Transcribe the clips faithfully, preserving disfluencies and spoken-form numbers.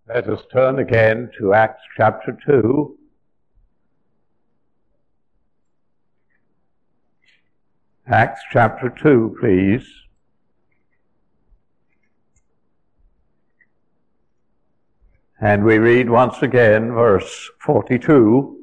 Let us turn again to Acts chapter two. Acts chapter two, please. And we read once again verse forty-two.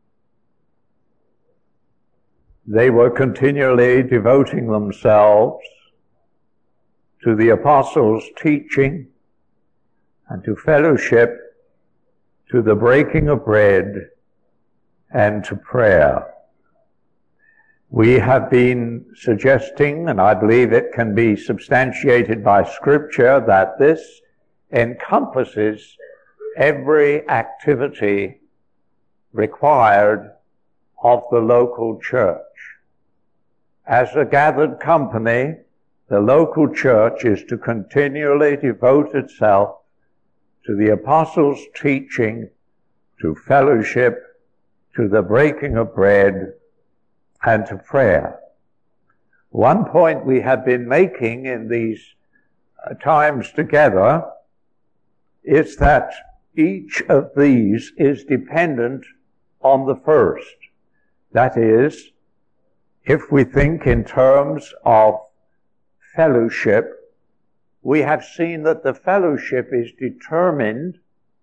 They were continually devoting themselves to the apostles' teaching and to fellowship, to the breaking of bread, and to prayer. We have been suggesting, and I believe it can be substantiated by Scripture, that this encompasses every activity required of the local church. As a gathered company, the local church is to continually devote itself to the apostles' teaching, to fellowship, to the breaking of bread, and to prayer. One point we have been making in these uh, times together is that each of these is dependent on the first. That is, if we think in terms of fellowship, we have seen that the fellowship is determined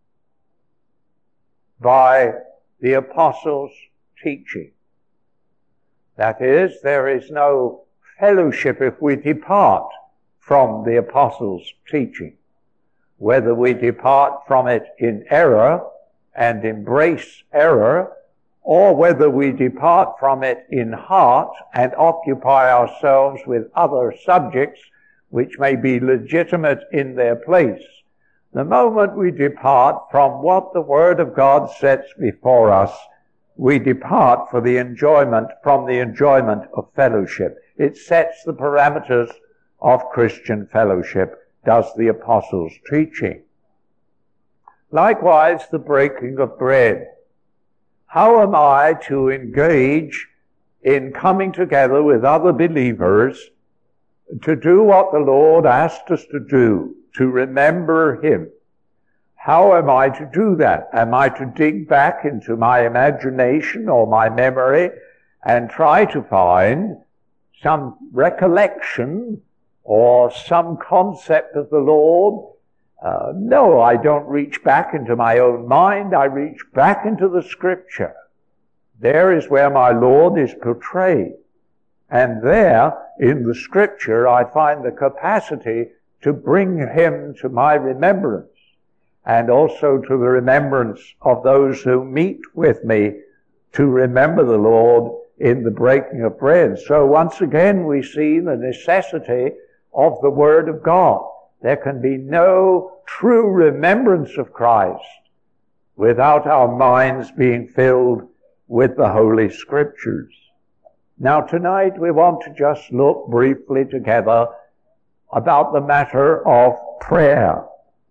by the apostles' teaching. That is, there is no fellowship if we depart from the apostles' teaching. Whether we depart from it in error and embrace error, or whether we depart from it in heart and occupy ourselves with other subjects which may be legitimate in their place. The moment we depart from what the Word of God sets before us, we depart for the enjoyment, from the enjoyment of fellowship. It sets the parameters of Christian fellowship, does the apostles' teaching. Likewise, the breaking of bread. How am I to engage in coming together with other believers to do what the Lord asked us to do, to remember Him? How am I to do that? Am I to dig back into my imagination or my memory and try to find some recollection or some concept of the Lord? Uh, no, I don't reach back into my own mind. I reach back into the Scripture. There is where my Lord is portrayed. And there, in the Scripture, I find the capacity to bring Him to my remembrance, and also to the remembrance of those who meet with me to remember the Lord in the breaking of bread. So once again, we see the necessity of the Word of God. There can be no true remembrance of Christ without our minds being filled with the Holy Scriptures. Now tonight we want to just look briefly together about the matter of prayer.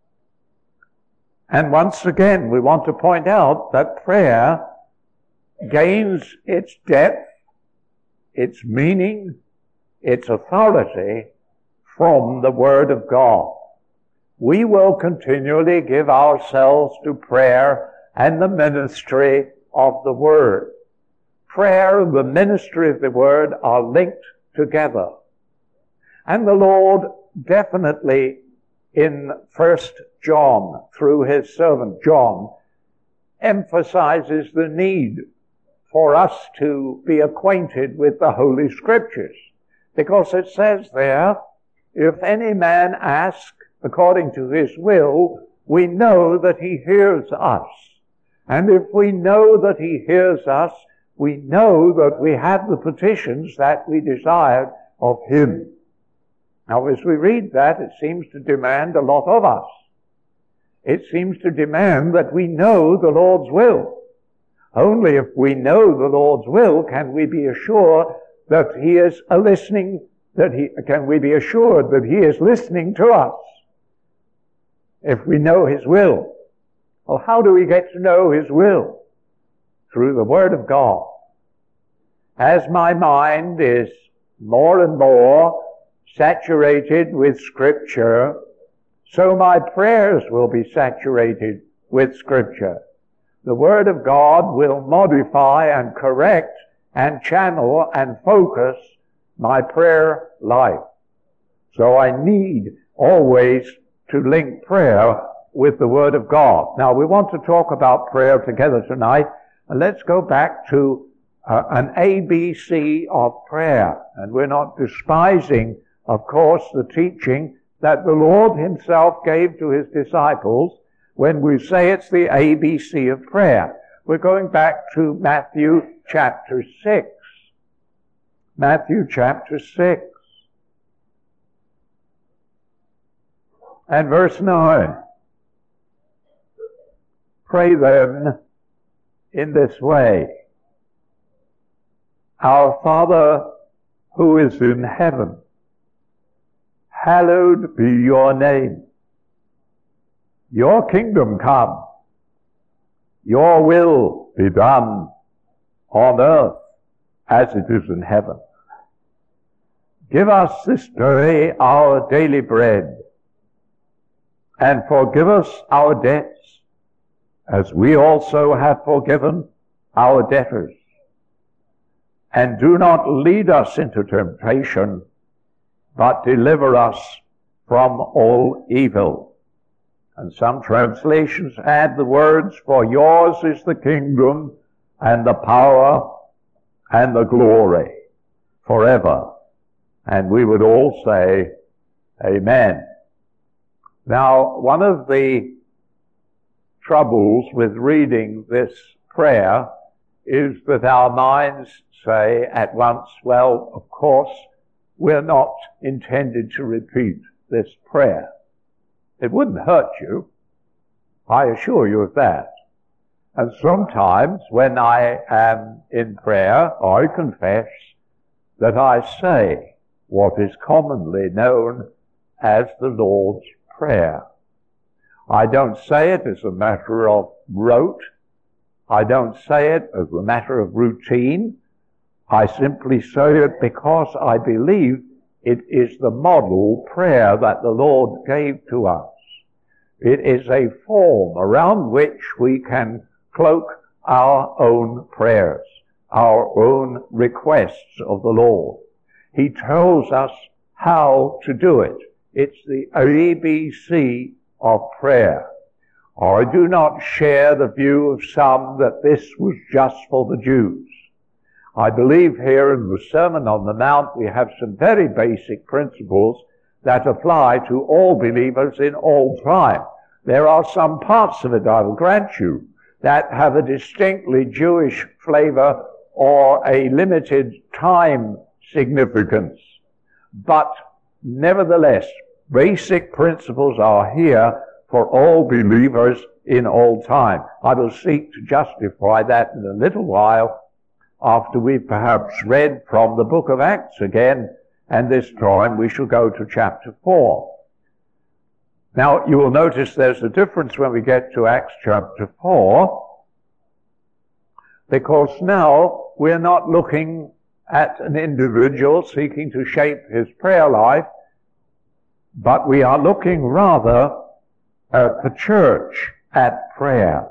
And once again we want to point out that prayer gains its depth, its meaning, its authority from the Word of God. We will continually give ourselves to prayer and the ministry of the Word. Prayer and the ministry of the Word are linked together. And the Lord definitely in First John, through his servant John, emphasizes the need for us to be acquainted with the Holy Scriptures. Because it says there, if any man ask according to his will, we know that he hears us. And if we know that he hears us, we know that we have the petitions that we desired of him. Now, as we read that, it seems to demand a lot of us. It seems to demand that we know the Lord's will. Only if we know the Lord's will can we be assured that He is a listening, that He, can we be assured that He is listening to us. If we know His will. Well, how do we get to know His will? Through the Word of God. As my mind is more and more saturated with Scripture, so my prayers will be saturated with Scripture. The Word of God will modify and correct and channel and focus my prayer life. So I need always to link prayer with the Word of God. Now, we want to talk about prayer together tonight, and let's go back to uh, an A B C of prayer. And we're not despising, of course, the teaching that the Lord himself gave to his disciples when we say it's the A B C of prayer. We're going back to Matthew chapter six. Matthew chapter six. And verse nine. Pray then in this way. Our Father who is in heaven, hallowed be your name. Your kingdom come. Your will be done on earth as it is in heaven. Give us this day our daily bread, and forgive us our debts, as we also have forgiven our debtors. And do not lead us into temptation, but deliver us from all evil. And some translations add the words, for yours is the kingdom and the power and the glory forever. And we would all say, Amen. Now, one of the troubles with reading this prayer is that our minds say at once, well, of course, we're not intended to repeat this prayer. It wouldn't hurt you. I assure you of that. And sometimes when I am in prayer, I confess that I say what is commonly known as the Lord's Prayer. I don't say it as a matter of rote. I don't say it as a matter of routine. I simply say it because I believe it is the model prayer that the Lord gave to us. It is a form around which we can cloak our own prayers, our own requests of the Lord. He tells us how to do it. It's the A B C of prayer. I do not share the view of some that this was just for the Jews. I believe here in the Sermon on the Mount we have some very basic principles that apply to all believers in all time. There are some parts of it, I will grant you, that have a distinctly Jewish flavor or a limited time significance. But nevertheless, basic principles are here for all believers in all time. I will seek to justify that in a little while after we've perhaps read from the book of Acts again, and this time we shall go to chapter four. Now, you will notice there's a difference when we get to Acts chapter four, because now we're not looking at an individual seeking to shape his prayer life, but we are looking rather at the church, at prayer.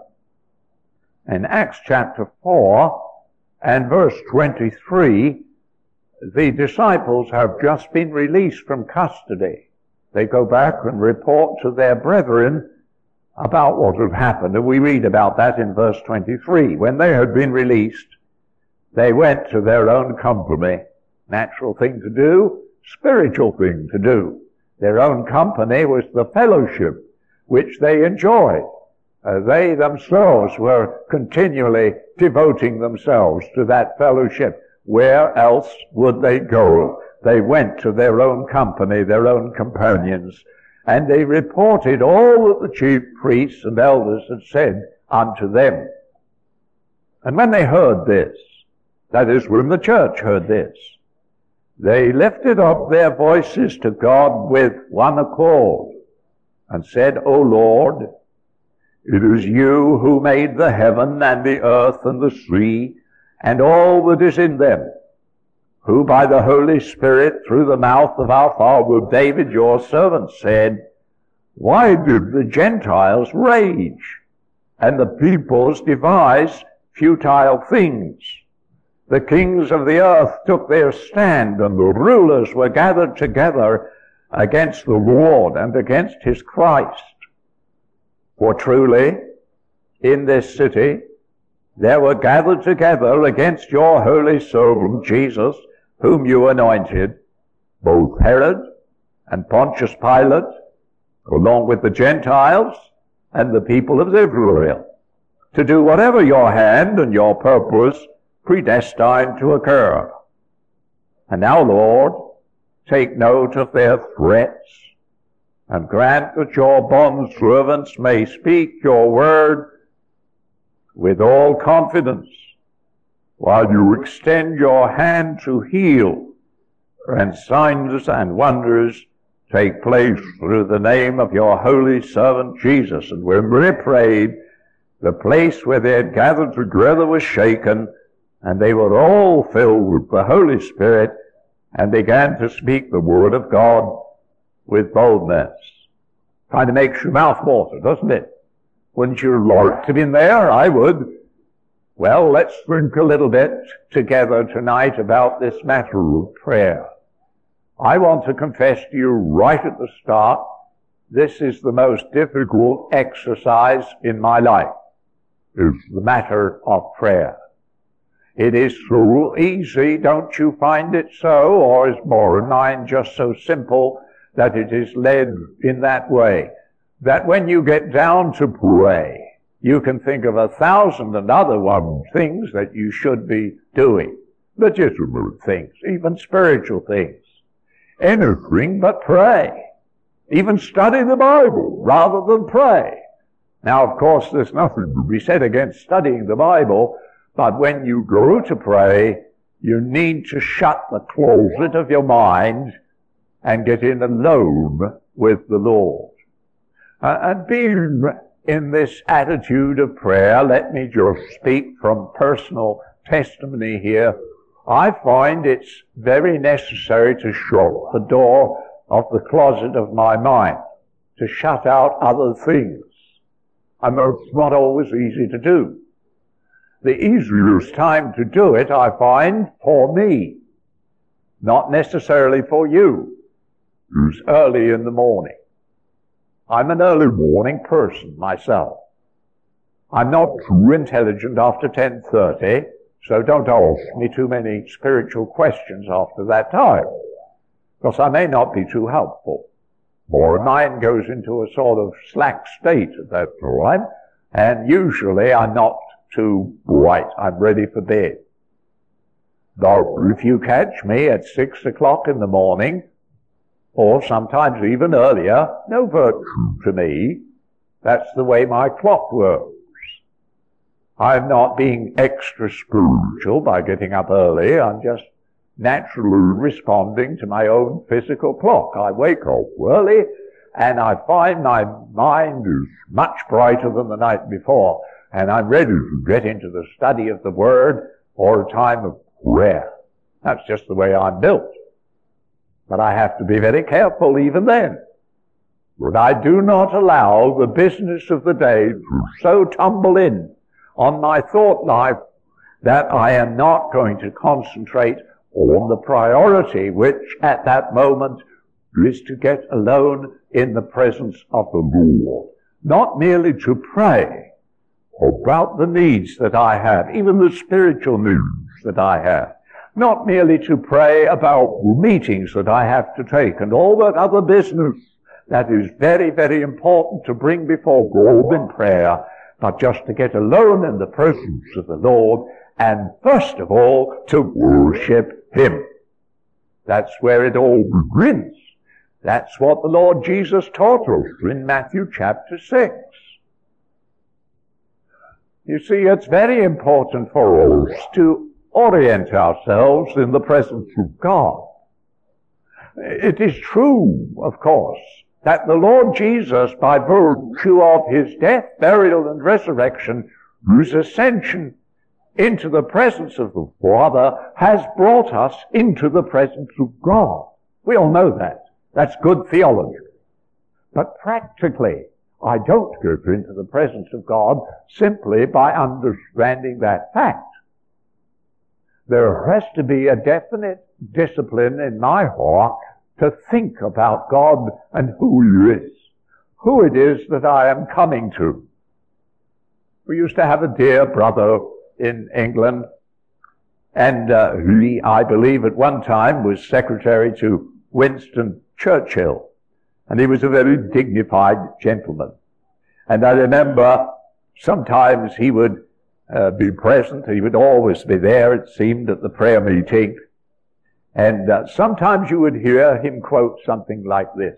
In Acts chapter four and verse twenty-three, the disciples have just been released from custody. They go back and report to their brethren about what had happened, and we read about that in verse twenty-three. When they had been released, they went to their own company. Natural thing to do, spiritual thing to do. Their own company was the fellowship which they enjoyed. Uh, they themselves were continually devoting themselves to that fellowship. Where else would they go? They went to their own company, their own companions, and they reported all that the chief priests and elders had said unto them. And when they heard this, that is, when the church heard this, they lifted up their voices to God with one accord, and said, O Lord, it is you who made the heaven and the earth and the sea, and all that is in them, who by the Holy Spirit through the mouth of our father David your servant said, Why did the Gentiles rage and the peoples devise futile things? The kings of the earth took their stand, and the rulers were gathered together against the Lord and against his Christ. For truly, in this city, there were gathered together against your holy servant Jesus, whom you anointed, both Herod and Pontius Pilate, along with the Gentiles and the people of Israel, to do whatever your hand and your purpose predestined to occur. And now, Lord, take note of their threats, and grant that your bondservants may speak your word with all confidence, while you extend your hand to heal, and signs and wonders take place through the name of your holy servant Jesus. And when we prayed, the place where they had gathered together was shaken, and they were all filled with the Holy Spirit, and began to speak the word of God with boldness. Kind of makes your mouth water, doesn't it? Wouldn't you like to have been there? I would. Well, let's think a little bit together tonight about this matter of prayer. I want to confess to you right at the start, this is the most difficult exercise in my life, is the matter of prayer. It is so easy, don't you find it so? Or is more mine just so simple that it is led in that way? That when you get down to pray, you can think of a thousand and other one things that you should be doing. Legitimate things, even spiritual things. Anything but pray. Even study the Bible rather than pray. Now, of course, there's nothing to be said against studying the Bible, but when you go to pray, you need to shut the closet of your mind and get in alone with the Lord. Uh, and being in this attitude of prayer, let me just speak from personal testimony here. I find it's very necessary to shut the door of the closet of my mind, to shut out other things. And it's not always easy to do. The easiest time to do it, I find, for me, not necessarily for you, is early in the morning. I'm an early morning person myself. I'm not too intelligent after ten thirty, so don't ask me too many spiritual questions after that time, because I may not be too helpful. My mind goes into a sort of slack state at that time, and usually I'm not too bright. I'm ready for bed. Now, if you catch me at six o'clock in the morning, or sometimes even earlier, no virtue to me. That's the way my clock works. I'm not being extra spiritual by getting up early. I'm just naturally responding to my own physical clock. I wake up early, and I find my mind is much brighter than the night before, and I'm ready to get into the study of the Word or a time of prayer. That's just the way I'm built. But I have to be very careful even then. But I do not allow the business of the day to so tumble in on my thought life that I am not going to concentrate on the priority, which at that moment is to get alone in the presence of the Lord. Not merely to pray about the needs that I have, even the spiritual needs that I have. Not merely to pray about meetings that I have to take and all that other business that is very, very important to bring before God in prayer, but just to get alone in the presence of the Lord and first of all to worship Him. That's where it all begins. That's what the Lord Jesus taught us in Matthew chapter six. You see, it's very important for us to orient ourselves in the presence of God. It is true, of course, that the Lord Jesus, by virtue of His death, burial, and resurrection, His ascension into the presence of the Father, has brought us into the presence of God. We all know that. That's good theology. But practically, I don't go into the presence of God simply by understanding that fact. There has to be a definite discipline in my heart to think about God and who He is, who it is that I am coming to. We used to have a dear brother in England, and uh, he, I believe, at one time was secretary to Winston Churchill, and he was a very dignified gentleman. And I remember sometimes he would uh, be present, he would always be there, it seemed, at the prayer meeting, and uh, sometimes you would hear him quote something like this: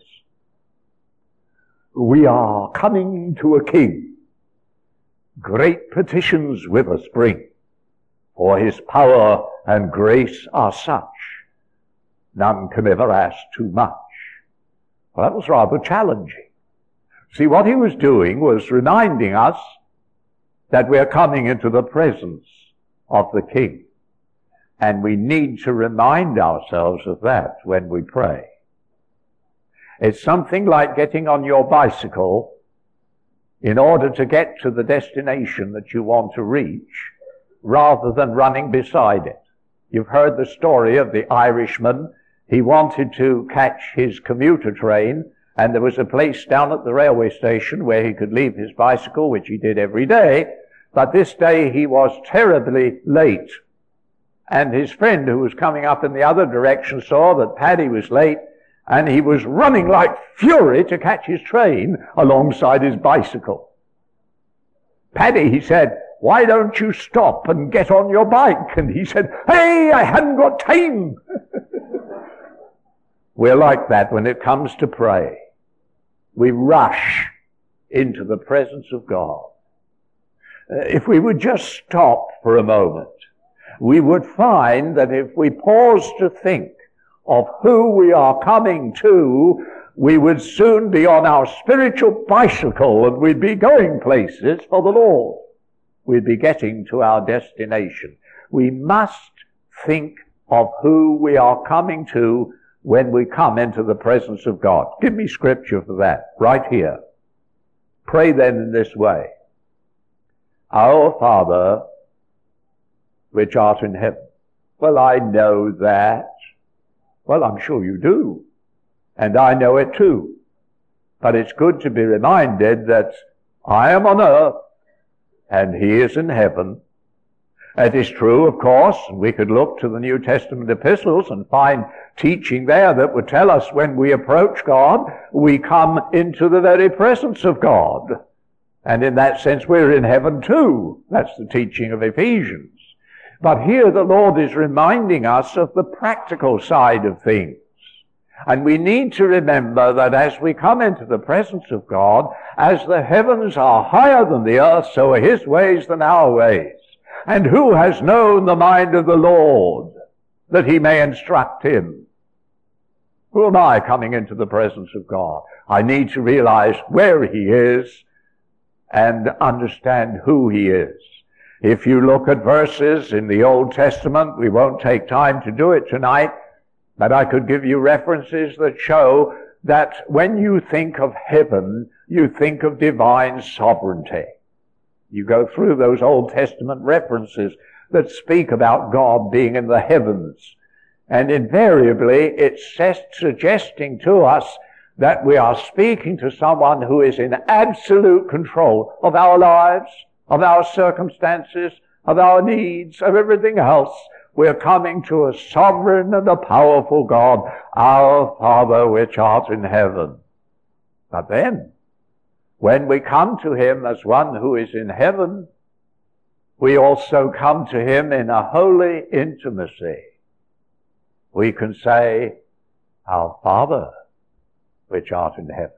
"We are coming to a king, great petitions with us bring, for his power and grace are such, none can ever ask too much." Well, that was rather challenging. See, what he was doing was reminding us that we're coming into the presence of the King. And we need to remind ourselves of that when we pray. It's something like getting on your bicycle in order to get to the destination that you want to reach, rather than running beside it. You've heard the story of the Irishman. He wanted to catch his commuter train, and there was a place down at the railway station where he could leave his bicycle, which he did every day, but this day he was terribly late. And his friend, who was coming up in the other direction, saw that Paddy was late, and he was running like fury to catch his train alongside his bicycle. "Paddy," he said, "why don't you stop and get on your bike?" And he said, "Hey, I hadn't got time." We're like that when it comes to pray. We rush into the presence of God. If we would just stop for a moment, we would find that if we pause to think of who we are coming to, we would soon be on our spiritual bicycle and we'd be going places for the Lord. We'd be getting to our destination. We must think of who we are coming to when we come into the presence of God. Give me scripture for that, right here. Pray then in this way: "Our Father, which art in heaven." Well, I know that. Well, I'm sure you do. And I know it too. But it's good to be reminded that I am on earth and He is in heaven. It is true, of course, and we could look to the New Testament epistles and find teaching there that would tell us when we approach God, we come into the very presence of God. And in that sense, we're in heaven too. That's the teaching of Ephesians. But here the Lord is reminding us of the practical side of things. And we need to remember that as we come into the presence of God, as the heavens are higher than the earth, so are His ways than our ways. And who has known the mind of the Lord, that He may instruct him? Who am I coming into the presence of God? I need to realize where He is and understand who He is. If you look at verses in the Old Testament, we won't take time to do it tonight, but I could give you references that show that when you think of heaven, you think of divine sovereignty. You go through those Old Testament references that speak about God being in the heavens, and invariably it's suggesting to us that we are speaking to someone who is in absolute control of our lives, of our circumstances, of our needs, of everything else. We're coming to a sovereign and a powerful God, our Father which art in heaven. But then, when we come to Him as one who is in heaven, we also come to Him in a holy intimacy. We can say, "Our Father which art in heaven."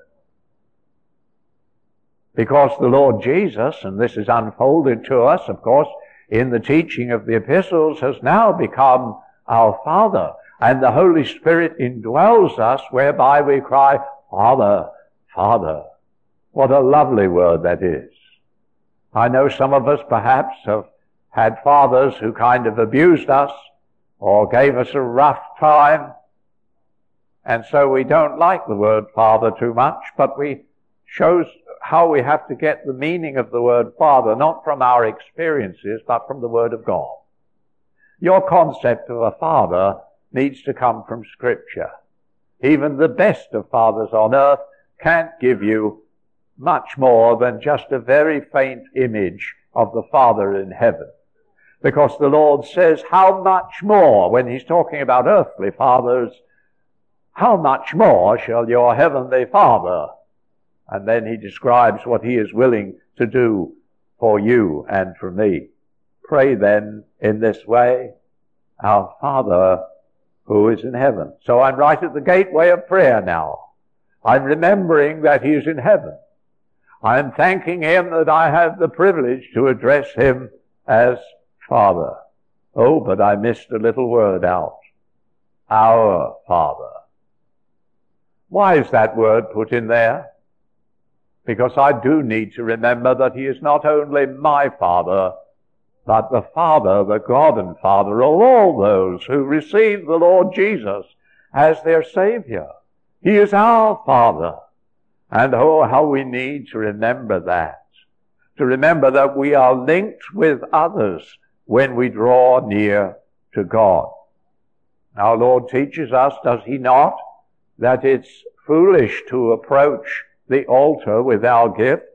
Because the Lord Jesus, and this is unfolded to us, of course, in the teaching of the epistles, has now become our Father. And the Holy Spirit indwells us, whereby we cry, "Father, Father." What a lovely word that is. I know some of us perhaps have had fathers who kind of abused us or gave us a rough time. And so we don't like the word Father too much, but we shows how we have to get the meaning of the word Father, not from our experiences, but from the Word of God. Your concept of a father needs to come from Scripture. Even the best of fathers on earth can't give you much more than just a very faint image of the Father in heaven. Because the Lord says, how much more, when he's talking about earthly fathers, how much more shall your heavenly Father? And then he describes what he is willing to do for you and for me. Pray then in this way, our Father who is in heaven. So I'm right at the gateway of prayer now. I'm remembering that he is in heaven. I'm thanking him that I have the privilege to address him as Father. Oh, but I missed a little word out. Our Father. Why is that word put in there? Because I do need to remember that he is not only my Father, but the Father, the God and Father of all those who receive the Lord Jesus as their Savior. He is our Father. And oh, how we need to remember that. To remember that we are linked with others when we draw near to God. Our Lord teaches us, does he not, that it's foolish to approach the altar with our gift,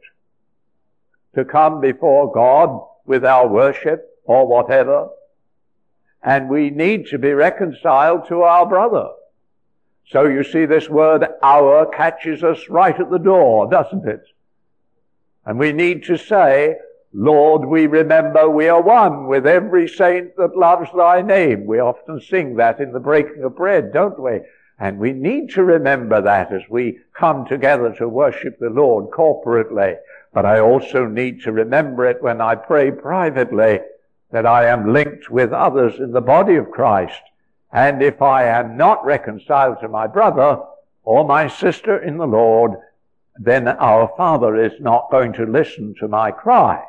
to come before God with our worship or whatever, and we need to be reconciled to our brother. So you see, this word our catches us right at the door, doesn't it? And we need to say, Lord, we remember we are one with every saint that loves thy name. We often sing that in the breaking of bread, don't we? And we need to remember that as we come together to worship the Lord corporately. But I also need to remember it when I pray privately, that I am linked with others in the body of Christ. And if I am not reconciled to my brother or my sister in the Lord, then our Father is not going to listen to my cry.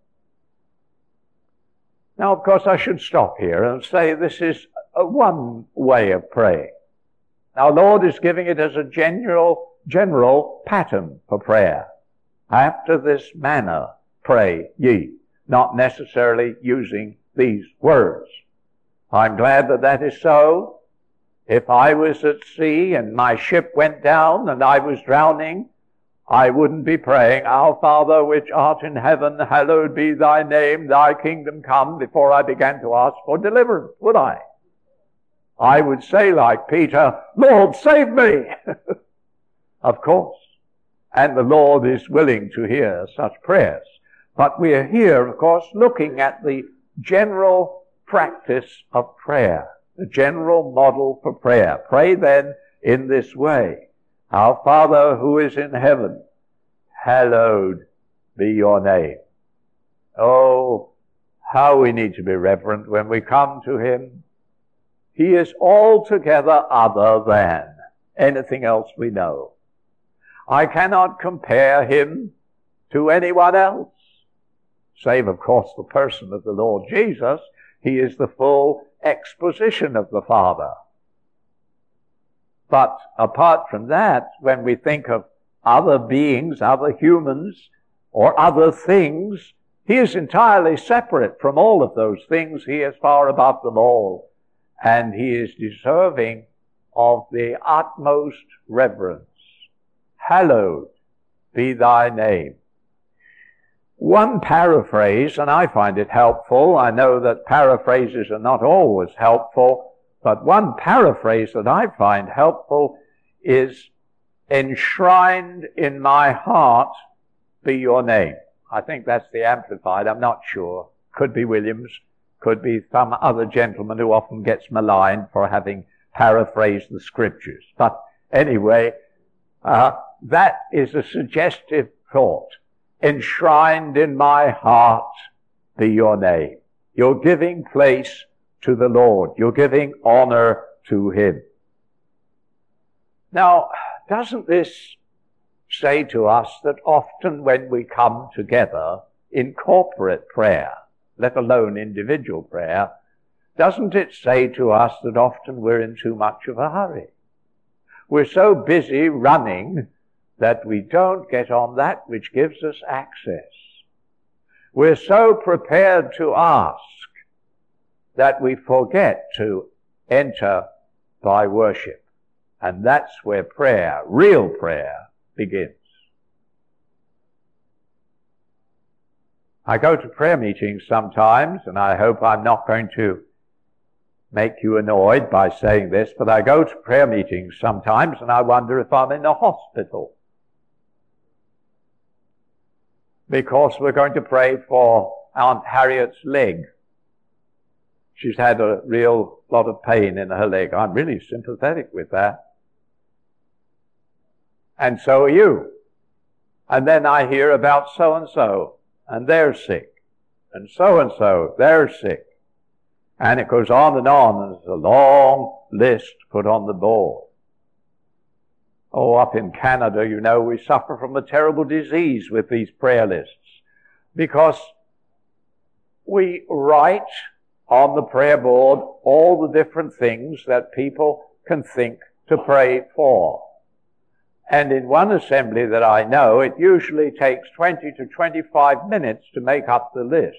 Now, of course, I should stop here and say this is a one way of praying. Our Lord is giving it as a general, general pattern for prayer. After this manner pray ye, not necessarily using these words. I'm glad that that is so. If I was at sea and my ship went down and I was drowning, I wouldn't be praying, Our Father which art in heaven, hallowed be thy name, thy kingdom come, before I began to ask for deliverance, would I? I would say like Peter, Lord, save me! Of course. And the Lord is willing to hear such prayers. But we are here, of course, looking at the general practice of prayer, the general model for prayer. Pray then in this way. Our Father who is in heaven, hallowed be your name. Oh, how we need to be reverent when we come to him. He is altogether other than anything else we know. I cannot compare him to anyone else, save, of course, the person of the Lord Jesus. He is the full exposition of the Father. But apart from that, when we think of other beings, other humans, or other things, he is entirely separate from all of those things. He is far above them all. And he is deserving of the utmost reverence. Hallowed be thy name. One paraphrase, and I find it helpful. I know that paraphrases are not always helpful, but one paraphrase that I find helpful is, enshrined in my heart be your name. I think that's the Amplified. I'm not sure. Could be Williams. Could be some other gentleman who often gets maligned for having paraphrased the scriptures. But anyway, uh, that is a suggestive thought. Enshrined in my heart be your name. You're giving place to the Lord. You're giving honor to him. Now, doesn't this say to us that often when we come together in corporate prayer, let alone individual prayer, doesn't it say to us that often we're in too much of a hurry? We're so busy running that we don't get on that which gives us access. We're so prepared to ask that we forget to enter by worship. And that's where prayer, real prayer, begins. I go to prayer meetings sometimes, and I hope I'm not going to make you annoyed by saying this, but I go to prayer meetings sometimes and I wonder if I'm in a hospital. Because we're going to pray for Aunt Harriet's leg. She's had a real lot of pain in her leg. I'm really sympathetic with that. And so are you. And then I hear about so-and-so, and they're sick. And so-and-so, they're sick. And it goes on and on, and there's a long list put on the board. Oh, up in Canada, you know, we suffer from a terrible disease with these prayer lists, because we write on the prayer board all the different things that people can think to pray for. And in one assembly that I know, it usually takes twenty to twenty-five minutes to make up the list.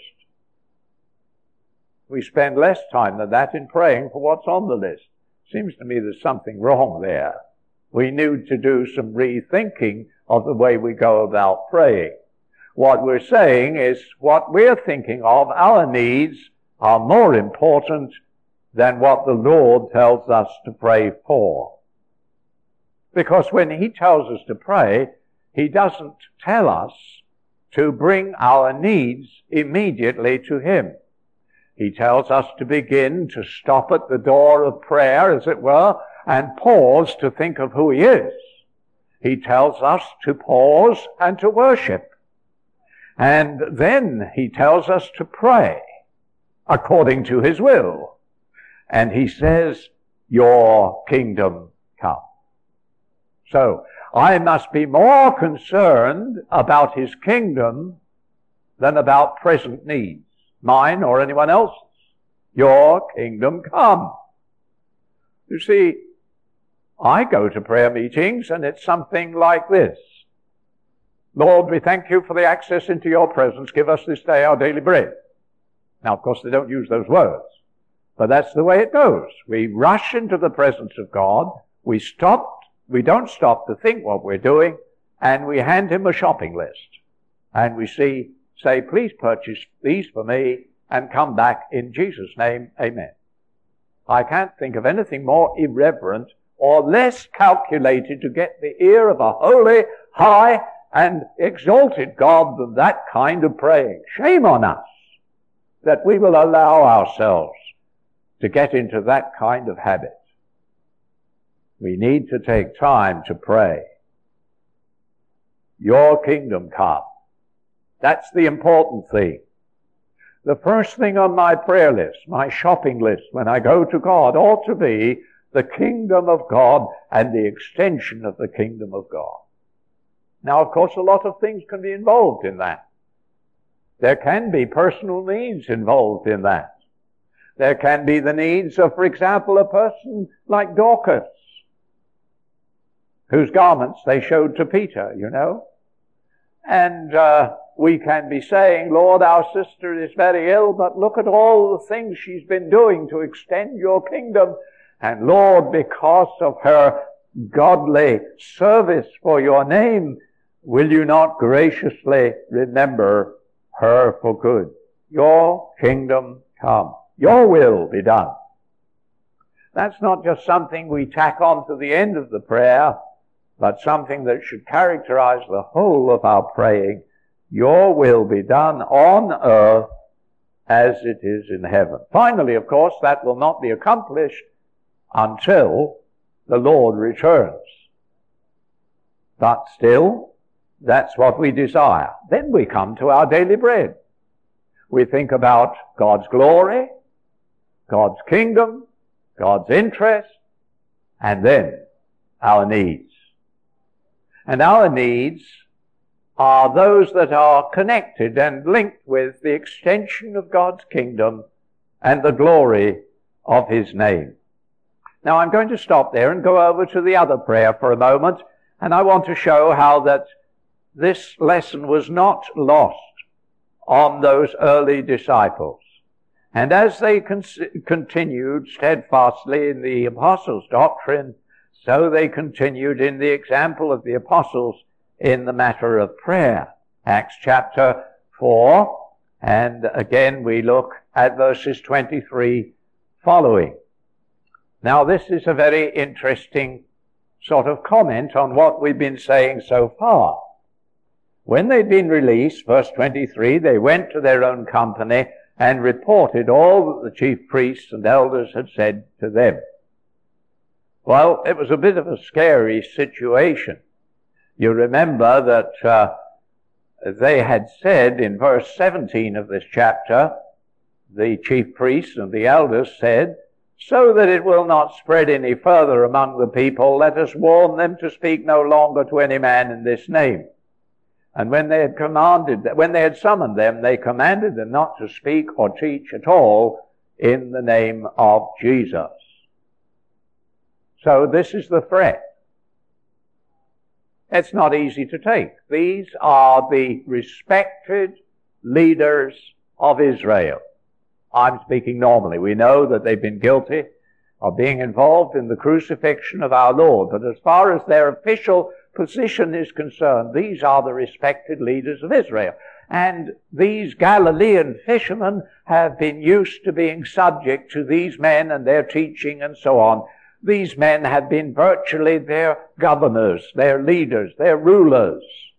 We spend less time than that in praying for what's on the list. Seems to me there's something wrong there. We need to do some rethinking of the way we go about praying. What we're saying is what we're thinking of, our needs, are more important than what the Lord tells us to pray for. Because when He tells us to pray, He doesn't tell us to bring our needs immediately to Him. He tells us to begin to stop at the door of prayer, as it were, and pause to think of who He is. He tells us to pause and to worship. And then He tells us to pray according to His will. And He says, your kingdom come. So, I must be more concerned about His kingdom than about present needs, mine or anyone else's. Your kingdom come. You see, I go to prayer meetings and it's something like this. Lord, we thank you for the access into your presence. Give us this day our daily bread. Now, of course, they don't use those words, but that's the way it goes. We rush into the presence of God. We stop. We don't stop to think what we're doing, and we hand Him a shopping list. And we see, say, please purchase these for me and come back in Jesus' name. Amen. I can't think of anything more irreverent or less calculated to get the ear of a holy, high, and exalted God than that kind of praying. Shame on us that we will allow ourselves to get into that kind of habit. We need to take time to pray. Your kingdom come. That's the important thing. The first thing on my prayer list, my shopping list when I go to God, ought to be the kingdom of God and the extension of the kingdom of God. Now, of course, a lot of things can be involved in that. There can be personal needs involved in that. There can be the needs of, for example, a person like Dorcas, whose garments they showed to Peter, you know. And uh, we can be saying, Lord, our sister is very ill, but look at all the things she's been doing to extend your kingdom. And Lord, because of her godly service for your name, will you not graciously remember her for good? Your kingdom come. Your will be done. That's not just something we tack on to the end of the prayer, but something that should characterize the whole of our praying. Your will be done on earth as it is in heaven. Finally, of course, that will not be accomplished until the Lord returns. But still, that's what we desire. Then we come to our daily bread. We think about God's glory, God's kingdom, God's interest, and then our needs. And our needs are those that are connected and linked with the extension of God's kingdom and the glory of His name. Now I'm going to stop there and go over to the other prayer for a moment, and I want to show how that this lesson was not lost on those early disciples. And as they con- continued steadfastly in the apostles' doctrine, so they continued in the example of the apostles in the matter of prayer. Acts chapter four, and again we look at verses twenty-three following. Now this is a very interesting sort of comment on what we've been saying so far. When they'd been released, verse twenty-three, they went to their own company and reported all that the chief priests and elders had said to them. Well, it was a bit of a scary situation. You remember that uh, they had said in verse seventeen of this chapter, the chief priests and the elders said, "So that it will not spread any further among the people, let us warn them to speak no longer to any man in this name." And when they had commanded, when they had summoned them, they commanded them not to speak or teach at all in the name of Jesus. So this is the threat. It's not easy to take. These are the respected leaders of Israel. I'm speaking normally. We know that they've been guilty of being involved in the crucifixion of our Lord. But as far as their official position is concerned, these are the respected leaders of Israel. And these Galilean fishermen have been used to being subject to these men and their teaching and so on. These men have been virtually their governors, their leaders, their rulers.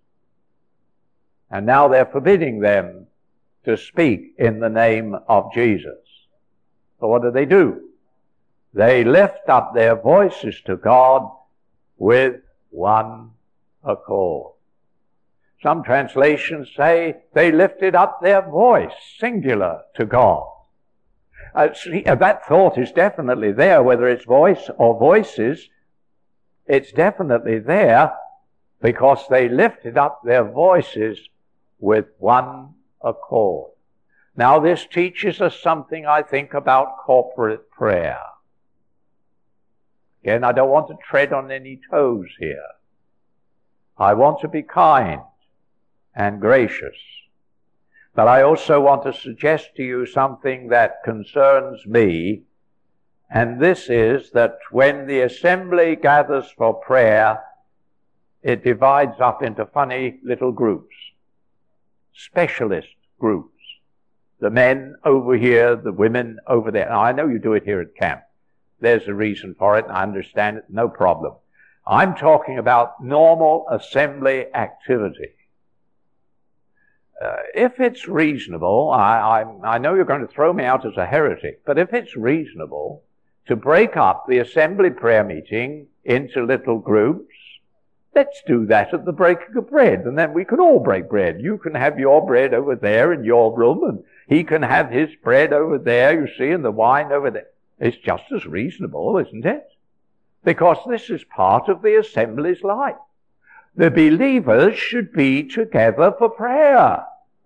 And now they're forbidding them to speak in the name of Jesus. So what do they do? They lift up their voices to God with one accord. Some translations say they lifted up their voice, singular, to God. Uh, see, uh, that thought is definitely there, whether it's voice or voices. It's definitely there because they lifted up their voices with one accord. Now this teaches us something, I think, about corporate prayer. Again, I don't want to tread on any toes here. I want to be kind and gracious. But I also want to suggest to you something that concerns me, and this is that when the assembly gathers for prayer, it divides up into funny little groups, specialist groups. The men over here, the women over there. Now, I know you do it here at camp. There's a reason for it, and I understand it, no problem. I'm talking about normal assembly activity. Uh, if it's reasonable, I, I, I know you're going to throw me out as a heretic, but if it's reasonable to break up the assembly prayer meeting into little groups, let's do that at the breaking of bread, and then we can all break bread. You can have your bread over there in your room, and he can have his bread over there, you see, and the wine over there. It's just as reasonable, isn't it? Because this is part of the assembly's life. The believers should be together for prayer.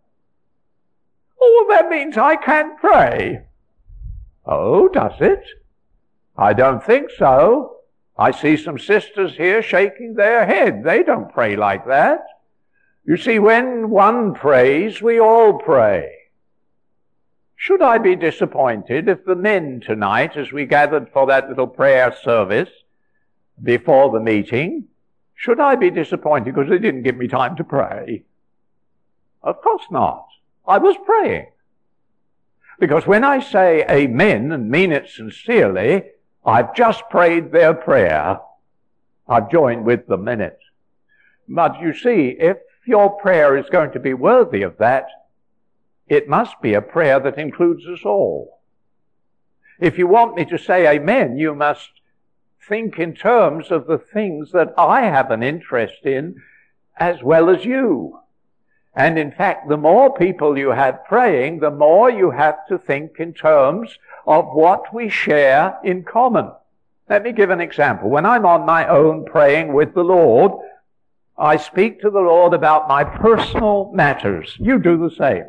Oh, that means I can't pray. Oh, does it? I don't think so. I see some sisters here shaking their head. They don't pray like that. You see, when one prays, we all pray. Should I be disappointed if the men tonight, as we gathered for that little prayer service before the meeting, should I be disappointed because they didn't give me time to pray? Of course not. I was praying. Because when I say amen and mean it sincerely, I've just prayed their prayer. I've joined with them in it. But you see, if your prayer is going to be worthy of that, it must be a prayer that includes us all. If you want me to say amen, you must think in terms of the things that I have an interest in as well as you. And in fact, the more people you have praying, the more you have to think in terms of what we share in common. Let me give an example. When I'm on my own praying with the Lord, I speak to the Lord about my personal matters. You do the same.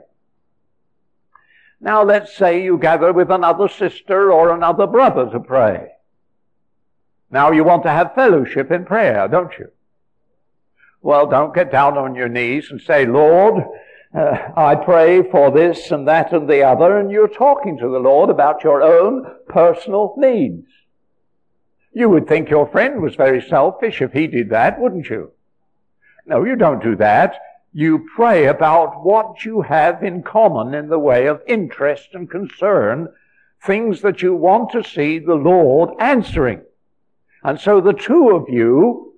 Now let's say you gather with another sister or another brother to pray. Now you want to have fellowship in prayer, don't you? Well, don't get down on your knees and say, Lord, uh, I pray for this and that and the other, and you're talking to the Lord about your own personal needs. You would think your friend was very selfish if he did that, wouldn't you? No, you don't do that. You pray about what you have in common in the way of interest and concern, things that you want to see the Lord answering. And so the two of you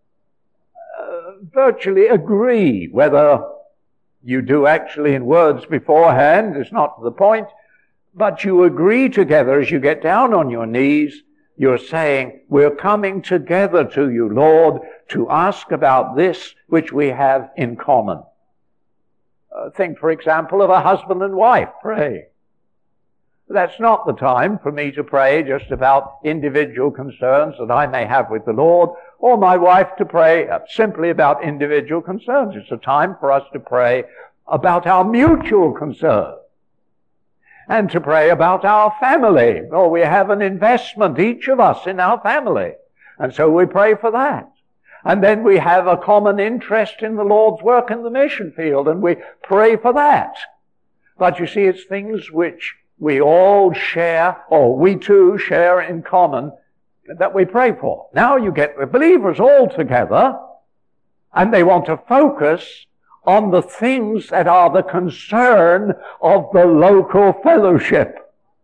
uh, virtually agree. Whether you do actually in words beforehand is not to the point, but you agree together as you get down on your knees. You're saying, we're coming together to you, Lord, to ask about this which we have in common. Uh, think, for example, of a husband and wife pray. That's not the time for me to pray just about individual concerns that I may have with the Lord, or my wife to pray simply about individual concerns. It's a time for us to pray about our mutual concerns, and to pray about our family. Or we have an investment, each of us, in our family, and so we pray for that. And then we have a common interest in the Lord's work in the mission field, and we pray for that. But you see, it's things which we all share, or we too share in common, that we pray for. Now you get the believers all together, and they want to focus on the things that are the concern of the local fellowship.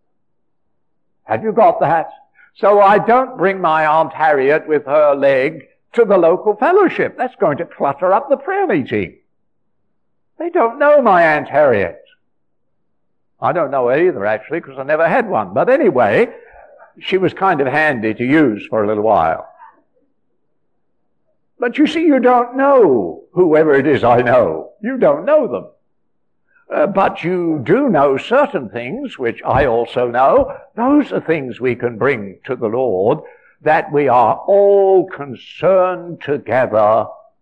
Have you got that? So I don't bring my Aunt Harriet with her leg to the local fellowship. That's going to clutter up the prayer meeting. They don't know my Aunt Harriet. I don't know her either, actually, because I never had one. But anyway, she was kind of handy to use for a little while. But you see, you don't know whoever it is I know. You don't know them. Uh, but you do know certain things, which I also know. Those are things we can bring to the Lord, that we are all concerned together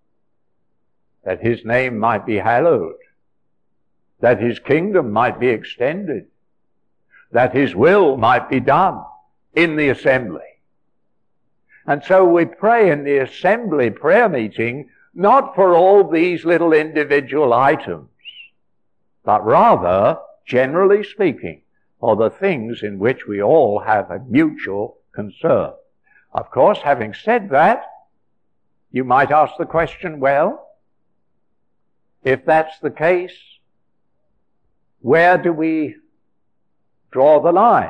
that His name might be hallowed, that His kingdom might be extended, that His will might be done in the assembly. And so we pray in the assembly prayer meeting, not for all these little individual items, but rather, generally speaking, for the things in which we all have a mutual concern. Of course, having said that, you might ask the question, well, if that's the case, where do we draw the line?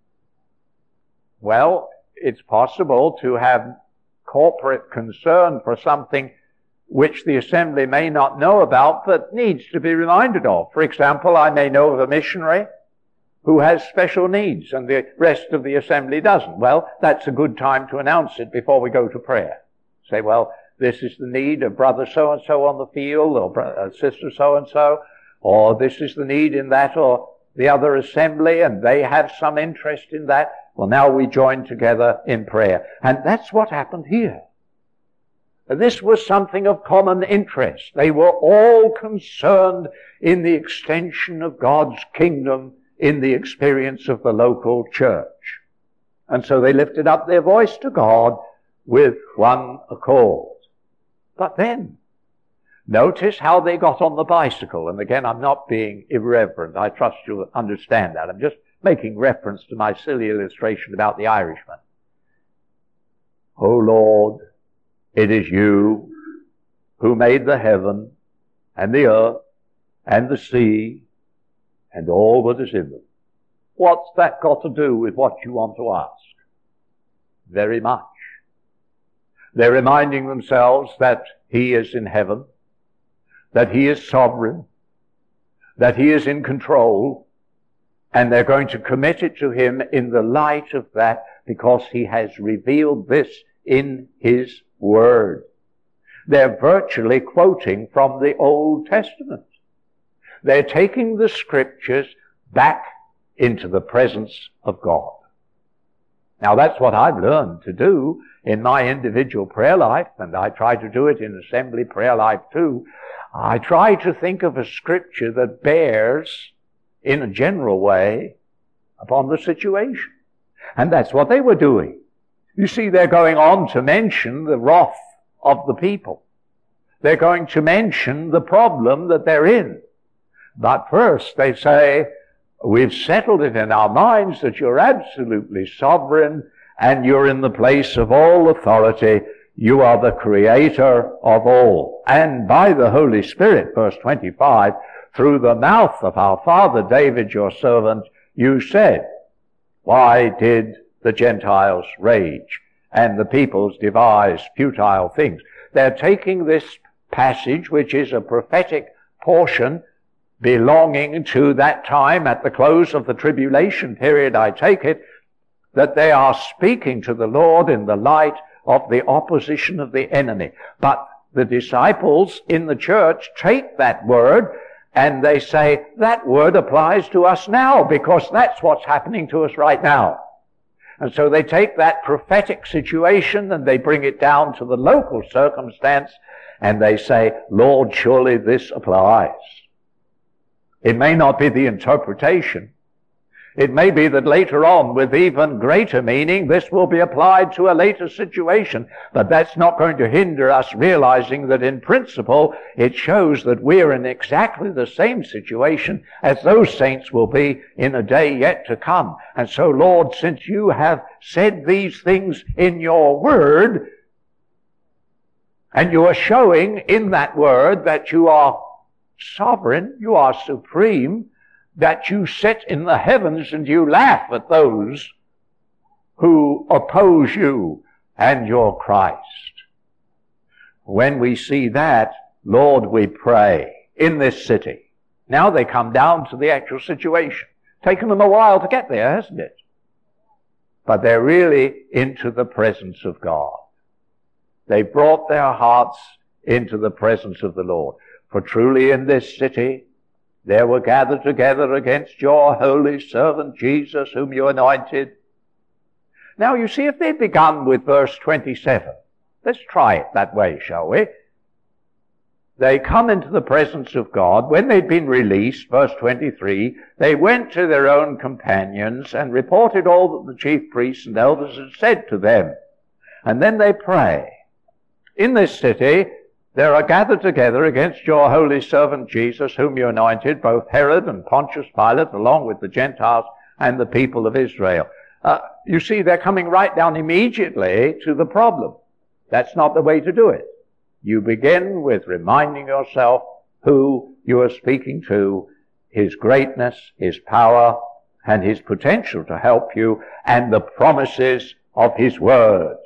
Well, it's possible to have corporate concern for something which the assembly may not know about but needs to be reminded of. For example, I may know of a missionary who has special needs and the rest of the assembly doesn't. Well, that's a good time to announce it before we go to prayer. Say, well, this is the need of brother so-and-so on the field, or brother, sister so-and-so, or this is the need in that or the other assembly, and they have some interest in that. Well, now we join together in prayer. And that's what happened here. This was something of common interest. They were all concerned in the extension of God's kingdom in the experience of the local church. And so they lifted up their voice to God with one accord. But then, notice how they got on the bicycle. And again, I'm not being irreverent. I trust you'll understand that. I'm just making reference to my silly illustration about the Irishman. O Lord, it is you who made the heaven and the earth and the sea and all that is in them. What's that got to do with what you want to ask? Very much. They're reminding themselves that He is in heaven, that He is sovereign, that He is in control, and they're going to commit it to Him in the light of that, because He has revealed this in His Word. They're virtually quoting from the Old Testament. They're taking the Scriptures back into the presence of God. Now that's what I've learned to do in my individual prayer life, and I try to do it in assembly prayer life too. I try to think of a Scripture that bears, in a general way, upon the situation. And that's what they were doing. You see, they're going on to mention the wrath of the people. They're going to mention the problem that they're in. But first they say, we've settled it in our minds that you're absolutely sovereign and you're in the place of all authority. You are the creator of all. And by the Holy Spirit, verse twenty-five, through the mouth of our father David, your servant, you said, why did the Gentiles rage and the peoples devise futile things? They're taking this passage, which is a prophetic portion belonging to that time at the close of the tribulation period, I take it, that they are speaking to the Lord in the light of the opposition of the enemy. But the disciples in the church take that word and they say, that word applies to us now because that's what's happening to us right now. And so they take that prophetic situation and they bring it down to the local circumstance and they say, Lord, surely this applies. It may not be the interpretation. It may be that later on, with even greater meaning, this will be applied to a later situation. But that's not going to hinder us realizing that in principle, it shows that we're in exactly the same situation as those saints will be in a day yet to come. And so, Lord, since you have said these things in your word, and you are showing in that word that you are sovereign, you are supreme, that you sit in the heavens and you laugh at those who oppose you and your Christ. When we see that, Lord, we pray in this city. Now they come down to the actual situation. Taken them a while to get there, hasn't it? But they're really into the presence of God. They brought their hearts into the presence of the Lord. For truly in this city there were gathered together against your holy servant Jesus, whom you anointed. Now you see, if they'd begun with verse twenty-seven, let's try it that way, shall we? They come into the presence of God. When they'd been released, verse twenty-three, they went to their own companions and reported all that the chief priests and elders had said to them. And then they pray. In this city there are gathered together against your holy servant Jesus, whom you anointed, both Herod and Pontius Pilate, along with the Gentiles and the people of Israel. Uh, you see, they're coming right down immediately to the problem. That's not the way to do it. You begin with reminding yourself who you are speaking to, his greatness, his power, and his potential to help you, and the promises of his word.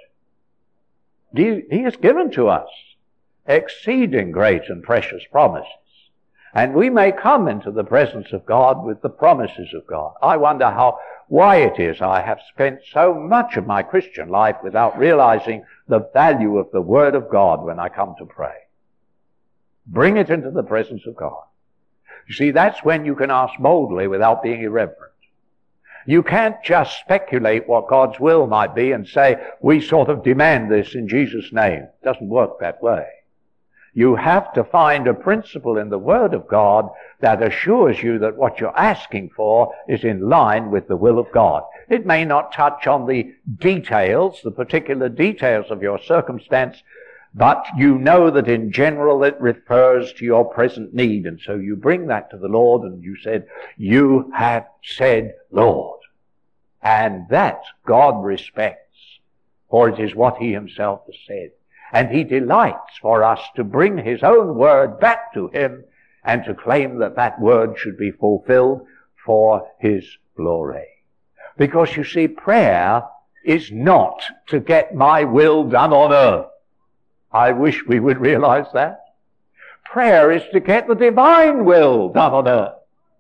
He, he has given to us exceeding great and precious promises. And we may come into the presence of God with the promises of God. I wonder how, why it is I have spent so much of my Christian life without realizing the value of the Word of God when I come to pray. Bring it into the presence of God. You see, that's when you can ask boldly without being irreverent. You can't just speculate what God's will might be and say, we sort of demand this in Jesus' name. It doesn't work that way. You have to find a principle in the Word of God that assures you that what you're asking for is in line with the will of God. It may not touch on the details, the particular details of your circumstance, but you know that in general it refers to your present need. And so you bring that to the Lord and you said, you have said, Lord. And that God respects, for it is what he himself has said. And he delights for us to bring his own word back to him and to claim that that word should be fulfilled for his glory. Because you see, prayer is not to get my will done on earth. I wish we would realize that. Prayer is to get the divine will done on earth.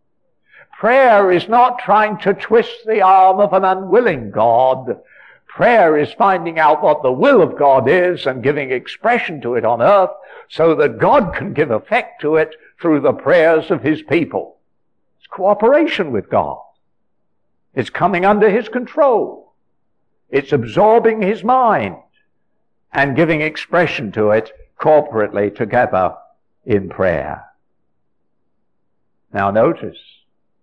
Prayer is not trying to twist the arm of an unwilling God. Prayer is finding out what the will of God is and giving expression to it on earth so that God can give effect to it through the prayers of his people. It's cooperation with God. It's coming under his control. It's absorbing his mind and giving expression to it corporately together in prayer. Now notice,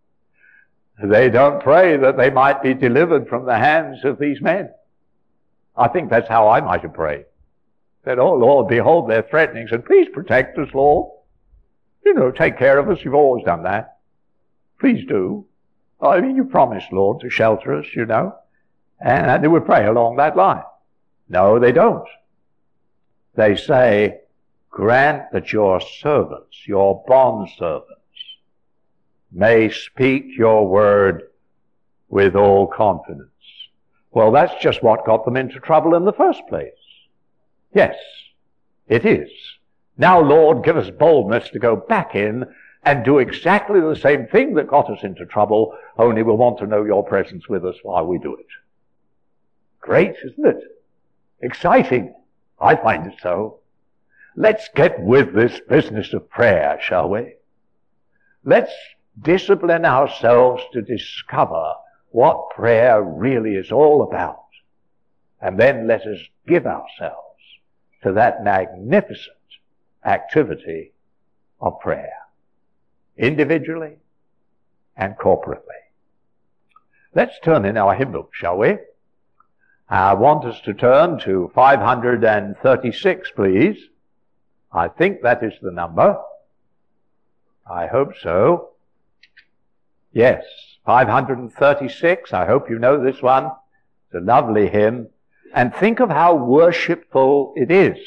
they don't pray that they might be delivered from the hands of these men. I think that's how I might have prayed. Said, oh Lord, behold their threatenings, and please protect us, Lord. You know, take care of us. You've always done that. Please do. I mean, you promised, Lord, to shelter us, you know. And they would pray along that line. No, they don't. They say, grant that your servants, your bondservants, may speak your word with all confidence. Well, that's just what got them into trouble in the first place. Yes, it is. Now, Lord, give us boldness to go back in and do exactly the same thing that got us into trouble, only we'll want to know your presence with us while we do it. Great, isn't it? Exciting. I find it so. Let's get with this business of prayer, shall we? Let's discipline ourselves to discover what prayer really is all about. And then let us give ourselves to that magnificent activity of prayer, individually and corporately. Let's turn in our hymn book, shall we? I want us to turn to five hundred thirty-six, please. I think that is the number. I hope so. Yes, five hundred thirty-six. I hope you know this one. It's a lovely hymn. And think of how worshipful it is.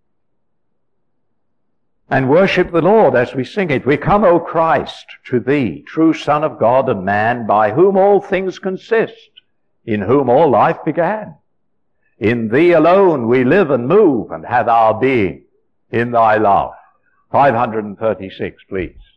And worship the Lord as we sing it. We come, O Christ, to thee, true Son of God and man, by whom all things consist, in whom all life began. In thee alone we live and move and have our being, in thy love. five hundred thirty-six, please.